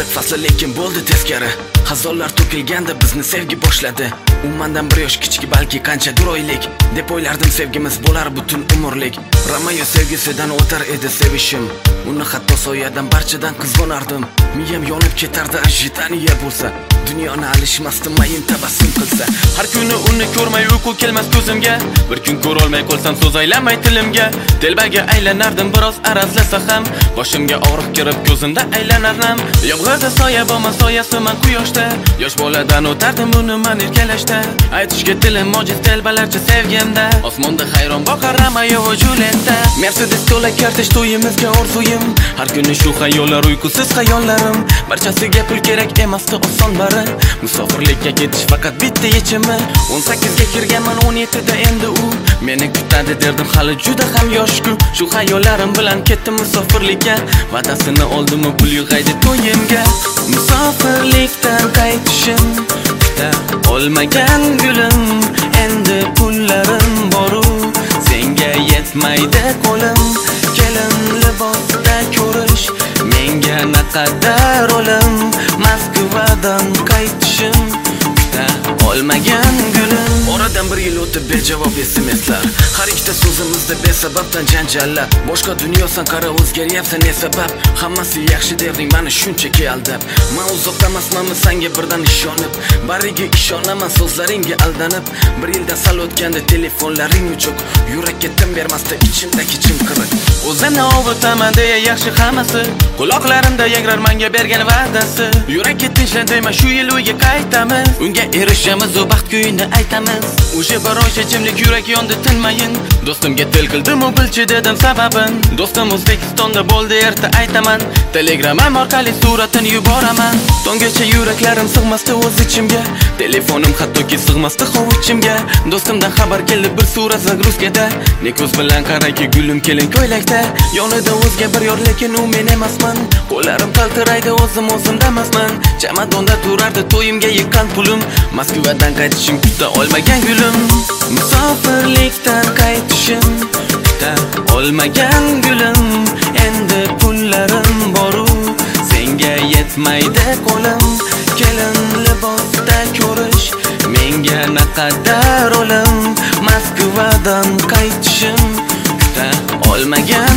fasli lekin bo'ldi teskari. Xazonlar to'kilganda bizni sevgi boshladi. U mendan bir yosh kichik, balki qanchadir oylik deb o'ylardim sevgimiz bo'lar butun umrlik. Romeo sevgisidan o'tar edi sevishim. Uni hatto soyadan barchadan qizg'onardim. Miyam yonib ketardi ajitaniya bo'lsa. Dunyoni alishmasdim mayin tabassum qilsa. Har kuni uni ko'rmay uyqu kelmas ko'zimga. Bir kun ko'ra olmay qolsam so'z aylamay tilimga. Telbaga aylanardim biroz arazlasa ham. Boshimga og'riq kirib ko'zimda aylanardim. Yomg'irda soya bo'lma soyasiman quyoshda. Yosh boladan o'tardim buni men erkalashda. Aytishga tilim mojiz telbalarcha sevgimda. Osmonda hayron boqar Romeo va Julietta. Mercedes to'la kartish to'yimizga orzuyim. Har kuni shu xayollar uyqusiz xayollarim. Barchasiga pul kerak emasdi oson bari. Musofirlikka ketish faqat bitta yechimi. 18 ga kirganman 17 da endi u meni kutadi derdim hali juda ham yoshku. Shu xayollarim bilan ketdim musofirlikka. Va'dasini oldim pul yig'aydi to'yimga. Musofirlikdan qaytishim kuta olmagan gulim. Endi pullarim boru senga yetmaydi qo'lim. Kelin libosda ko'rish menga naqadar o'lim. Moskvadan qaytishim kuta olmagan gulim. Oradan bir yil o'tib bejavob SMS'lar. Har ikkita so'zimizda besababdan janjallar. Boshqa dunyosan qara o'zgaryapsan ne sabab? Hammasi yaxshi devring meni shunchaki aldab. Men uzoqdamasman senga birdan ishonib, bariga ishonaman so'zlaringga aldanib. Bir yildan sal o'tganda telefonlaring o'chiq, yurakka tim bermasdi ichimdagi chimqiriq. O'zini ovutaman deya yaxshi hammasi, quloqlarimda yangrar menga bergan va'dasi. Yurakka tinchlantirma shu yil uyga qaytamiz. Unga erishamiz o baxt kuyini aytamiz. O'sha bir oycha jimlik yurak yondi tinmayin. Do'stimga til qildim u bilchi dedim sababin. Do'stim O'zbekistonda bo'ldi erta aytaman. Telegramam orqali suratini yuboraman. Tongacha yuraklarim sig'masdi o'z ichimga. Telefonim hattoki sig'masdi hovuchimga. Do'stimdan xabar keldi bir surat zagruzkada. Ne ko'z bilan qarayki gulim kelin ko'ylakda. Yonida o'zga bir yor lekin u men emasman. Qo'llarim qaltiraydi o'zimda emasman. Chamadonda turardi to'yimga yiqqan pulim. Moskvadan qaytishim kuta olmagan gulim. Musofirlikdan qaytishim kuta olmagan gulim. Endi pullarim boru senga yetmaydi qo'lim. Kelin libosda ko'rish menga naqadar o'lim. Moskvadan qaytishim kuta olmagan